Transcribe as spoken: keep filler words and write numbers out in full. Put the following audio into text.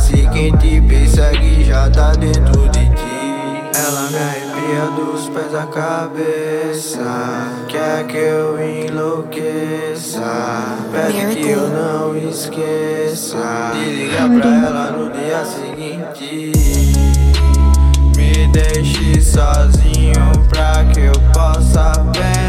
seguinte pensa que já tá dentro de ti. Ela me arrepia dos pés à cabeça, quer que eu enlouqueça, pede que eu não esqueça de ligar pra ela no dia seguinte. Me deixe sozinho pra que eu possa pensar.